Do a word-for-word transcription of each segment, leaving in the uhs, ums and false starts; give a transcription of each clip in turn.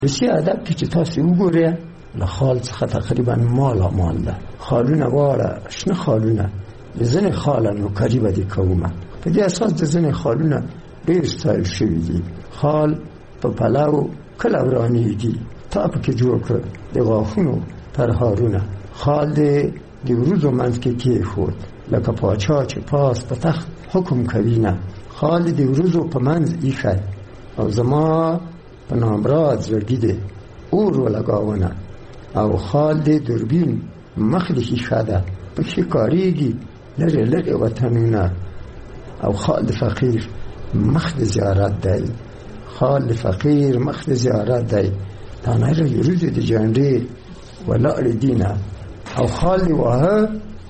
روسي ادب کې چې تاسو وګورئ له خال څخه تقریبا مالا مال ده. خالونه واړه شنه خالونه د ځینې خالانو قریبه دي کومه په دې اساس د ځینې خالونه ډېر ستایل شوي دي. خال په پلاو کله ورانېږي تا پکې جوړ کړ د غاښونو پرهارونه. خال د د وروځو منځ کې کېښود لکه پاچا چې پاس په تخت حکم کوي نه. خال د وروځو په منځ ایښی او زما په نامراد زړګي دی اور ولګاونه. او خال د دوربین مخ د ښیښه ده پکې کارېږي لرې لرې وطنونه. او خال د فقیر مخ د زیارت دی. خال د فقیر مخ د زیارت دی. دا نه لري وروځې د جنډې ولاړې دي نه. او خال دی واهه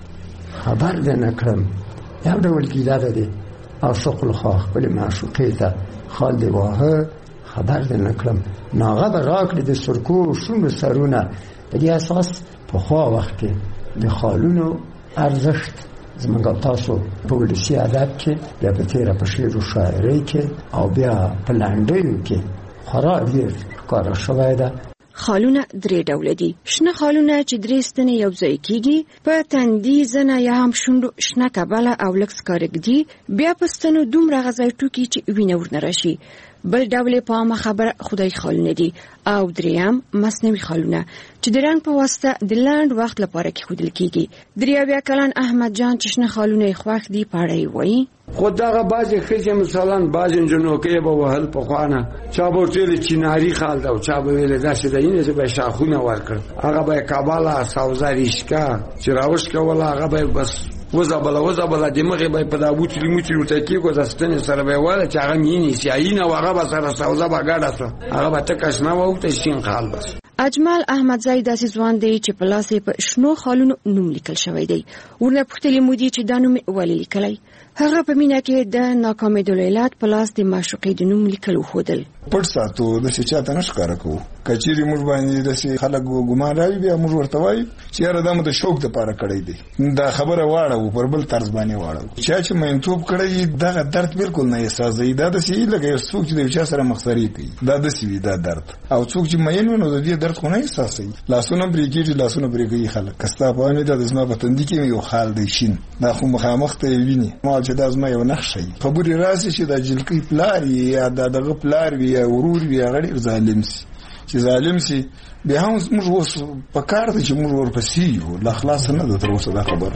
خبر ده نه کړم یو ډول ګیله ده دی عاشق الخوا خپلې معشوقې ته خال دی واهه خبر ده نه کړم. ناغه به راکړي د سرکو شونډو سرونه. په دې اساس پخوا وخت کې د خالونو ارزښت زموږ او تاسو په ولسي ادب کې بیا په تېره په شعر و شاعرۍ کې او بیا په لنډیو کې خورا ډېر ښکاره شوی ده. خالونه درې ډوله دي. شنه خالونه چې درې ستنې یو ځای کېږي په تندي زنه یا هم شونډو شنه کبله او لږ سکاره ږدي. بیا په ستنو دومره غځای ټوکي چې وینه ورنه راشي. بل ډول په عامه خبره خدای خالونه دي. او دریم مصنوعي خالونه چې د رنګ په واسطه د لنډ وخت لپاره کېښودل کېږي. درې اویا کلن احمد جان چې شنه خالونه یې خوښ دي په اړه یې وایي خو دغه بعضې ښځې مثلا بعضې نجونوکۍ به وهل پخوانه چا به ورته ویل چیناري خال ده او چا به ویل داسې ده اینې زه به یې شاخونه ورکړ هغه به یې کابله سوزه ریشکه چې راوشکوله هغه به یې بس وزبله وزبله د مخې به یې په دا بوچلي موچلي ورته کېږو د ستنې سره به یې وله چې هغه مینې سیاهي نه و هغه به سره سوزه به ګډه شوه هغه به تکه شنه وه ورته شین خال بس. اجمل احمدزی داسې ځوان دی چې په لاس یې په شنو خالونو نوم لیکل شوی دی. ورنه پوښتلې مو دي چې دا نوم ولې لیکلی؟ هغه په مینه کې د ناکامېدو علت په لاس د معشوقې د نوم لیکل وښودل. پټ ساتو داسې چاته نه ښکاره کوو. که چیرې موږ باندې داسې خلک ګمان راوي بیا موږ ورته وایو چې یاره دا مو د شوق دپاره کړی دی. دا خبره واړوو پر بل طرز باندې واړوو. چا چې مینتوب کړی دغه درد بالکل نه احساسوي. دا داسې لکه یو څوک چې د یو چا سره مخسري کوي دا داسې وي دا درد. او څوک چې مین وي نو د دې درد خو نه احساسوي. لاسونه پرې کېږي لاسونه پرې کوي خلک. که ستا په وانې دا د زما په تندي کې یو خال دی شین دا خو مخامخ ته یې ویني ما چې دا زما یو نقشه وي. خبرې راسي چې دا جلکۍ پلار وي یا دا دغه پلار وي یا ورور وي هغه ډېر ظالم سي. چې ظالم سي بیا هم موږ اوس په کار ده چې موږ ورپسې یو لا خلاص نه ده تر اوسه دا خبره.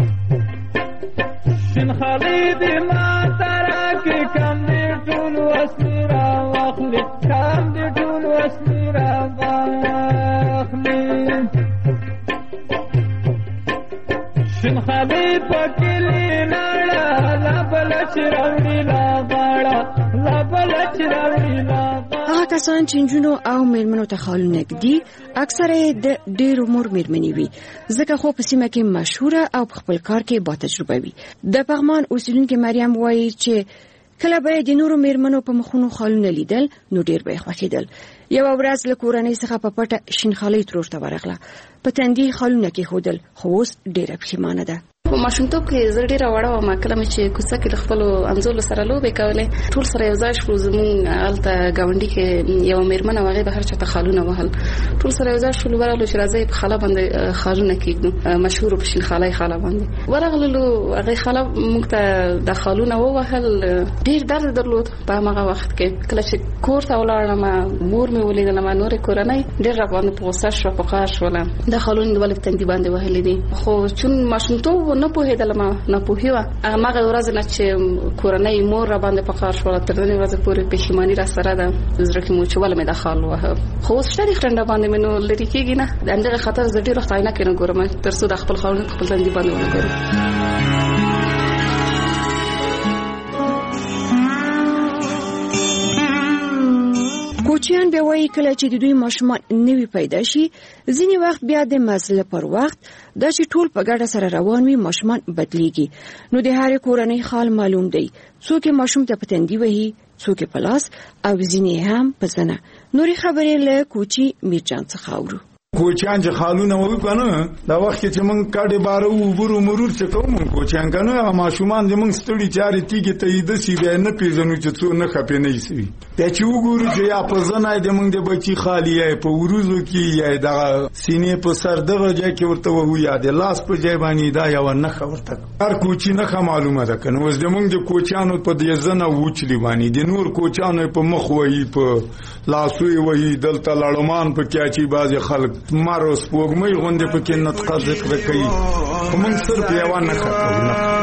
شین خالد ما ترا کې کم دې ټول وسلې را واخلې کم دې ټول وسلې را واخلې شین خالد پکلي نړا لا بلچ راوړي لا غاړه لا بلچ راوړي لا. هغه کسان چې نجونو او میرمنو ته خالونه ږدي اکثره د ډېر عمر میرمنې وي ځکه خو په سیمه کې مشهوره او په خپل کار کې با تجربه وي. د پغمان اوسیدونکې مریم وایي چې کله به د نورو میرمنو په مخونو خالونه لیدل نو ډېر به یې خوښېدل. یوه ورځ له کورنۍ څخه په پټه شین خالۍ ترور ته ورغله. په تندي خالونه کېښودل خو اوس ډېره پښیمانه ده. په ماشومتوب کې زه ډېره وړه وم. کله مې چې کوڅه کې د خپلو همزولو سره لوبې کولې ټول سره یو ځای شو. زمونږ هلته ګاونډي کې یوه میرمنه وه هغې به هر چاته خالونه وهل. ټول سره یو ځای شولو ورغلو چې راځئ په خاله باندې خالونه کېږدو مشهورو په شین خالۍ خاله باندې ورغللو. هغې خاله موږ ته د خالونه ووهل. ډېر درد درلود په هماغه وخت کې. کله چې کور ته ولاړم مور مې ولیدلم نورې کورنۍ ډېر راباندې په غوسه شوه په قهر شوله. دا خالونه دې ولې په تندي باندې وهلې دي؟ خو چون ماشومتوب نه پوهېدلم ناپوهي وه. هماغه ورځ نه چې کورنۍ مور را باندې په قهر شوله تر نننۍ ورځې پورې پښیماني را سره ده. زړه کې مو چې ولې مې دا خال ووهه. خو اوس شته د ټنډه باندې مې نو لرې کېږي نه. د همدغې خاطر زه ډېر وخت عینکې نه ګورم تر څو د خپل خالونه په خپل تندي باندې ونه ګورم. کوچیان به وایي کله چې د دوی ماشومان نوي پیدا شي ځینې وخت بیا د مزله پر وخت دا چې ټول په ګډه سره روان وي ماشومان بدلیږي. نو د هرې کورنۍ خال معلوم دی. څوک ماشوم ته په تندي وهي څوک په لاس او ځینې هم په زنه. نورې خبرې له کوچي میرجان څخه اورو. کوچیان چې خالونه وو کنه دا وخت چې موږ کاډي بارو وبرو مرور څه کوم کوچیان کنه ماشومان دې موږ ستړي چاري تیګه ته د سی به نه پیژنو چې څو نه خپې نه شي ته چې وګورو چې یا په زنه دې موږ د بچي خالی یا په وروزو کې یا د سینې په سر دغه ځای کې ورته وو یا د لاس په ځای باندې دا یو نه خبرته هر کوچی نه معلومه ده کنه اوس د موږ د کوچیانو په دې زنه وچلی باندې د نور کوچیانو په مخ وایي په لاسوي وایي دلته لړمان په کیاچی بازي خلک مارو سپوږمۍ غونډه په کې نطقه ذکر کوي موږ صرف یو نه خبرو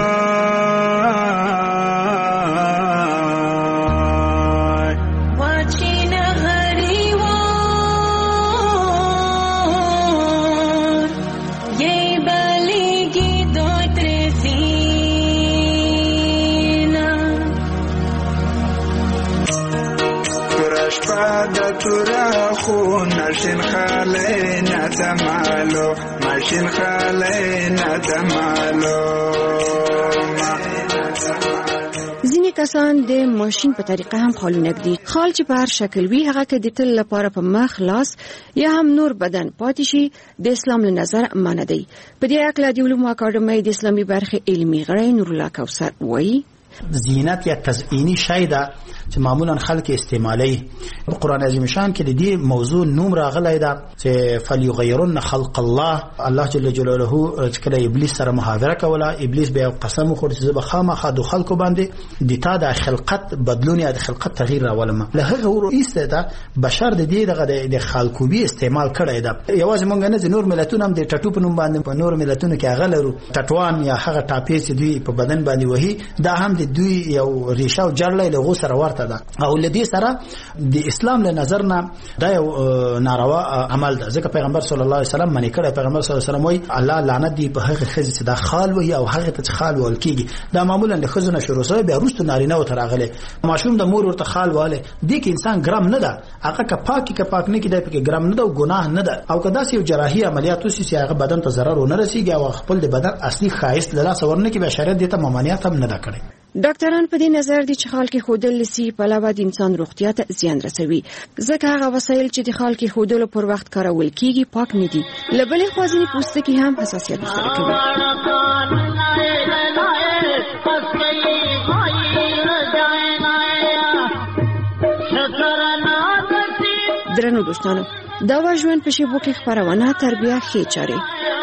ماشین خاله ندمالو ماشین خاله ندمالو ځینې کسان د ماشین په طریقه هم خالونه ږدي. خال چې په هر شکل وي هغه که د تل لپاره په مخ لاس یا هم نور بدن پاتې شي د اسلام له نظر منع دی. په دې اړه د علومو اکاډمۍ د اسلامي برخې علمي غړی نورالله کوثر وایي زینت یا تزئینی شی ده چې معمولا خلک استعمالي. په قران عظیم شان کې د دې موضوع نوم راغلی ده چې فلیغیرن خلق الله. الله جل جلاله چې کله ابلیس سره محاوره کوله ابلیس به قسم وخوړ چې زه به خامخا د خلکو باندې د تا د خلقت بدلون یا د خلقت تغییر راولم. له هغه وروسته ده بشر د دې دغه د خالکوبي استعمال کړی ده. یوازې مونږ نه نور ملتونه هم د ټټو په نوم باندې په نور ملتونو کې هغه لرو ټټوان یا هغه ټاپې چې دوی په بدن باندې وهي دا هم د دوی یو ریشه او جړلې له غو سره ورته ده او لدې سره د اسلام له نظر نه دا یو ناروا عمل ده. ځکه پیغمبر صلی الله علیه وسلم منی کړی. پیغمبر صلی الله علیه وسلم وایي الله لعنت دی په هغه خزې چې دا خال وي او هغه ته خال ول کیږي. دا معمولا د خزونه شروع سره بیا وروسته نارینه او تراغله ماشوم د مور ورته خال واله دي کې انسان ګرام نه ده هغه که پاکي که پاک نه کې د پکې ګرام نه ده او ګناه نه ده او کدا سی جراحي عملیات وسی چې هغه بدن ته ضرر ونه رسیږي او خپل د بدن اصلي خایست له لاس ورنه کې به شریعت دته ممانعت هم نه ده کړی. ډاکټران په دې نظر دي چې خال کې خودل لسی په علاوه د انسان روغتیا ته زیان رسوي ځکه هغه وسایل چې د خال کې خودل پر وخت کارول کیږي پاک نه دي. لبلې خوازنی پوستکی هم حساسیت سره کوي. درنو دوستانو دا و ژوند په شیبو کې خبرونه تربیه خې چاري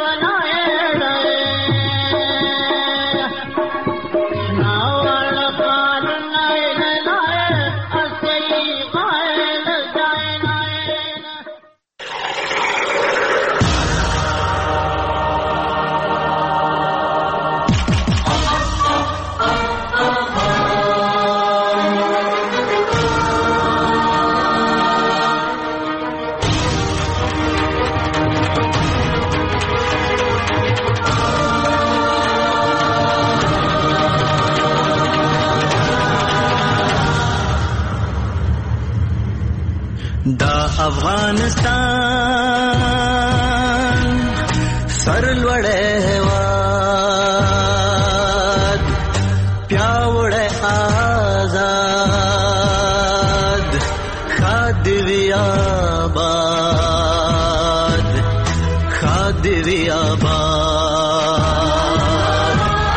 افغانستان سرلوړې هېواد پیاوړی آزاد ښاد وي آباد ښاد وي آباد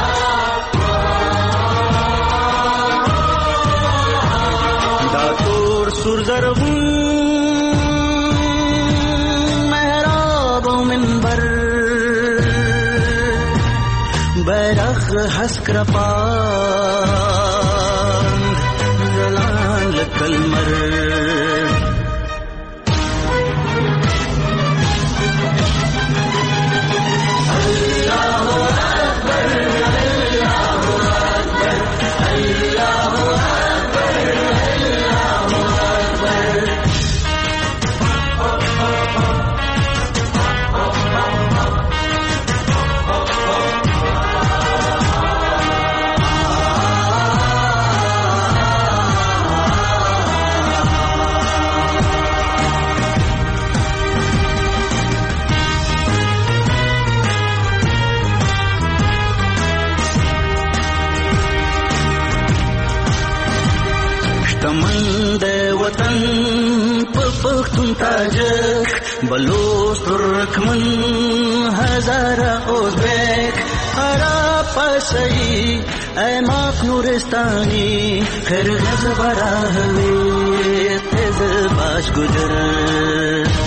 دا تور سور زرغون بیرغ حسکر پان زلان لکلمر بلوس ترکمن هزاره ازبک عرب پرسی ایماق نورستانی قرغز براهوی تز باش گجر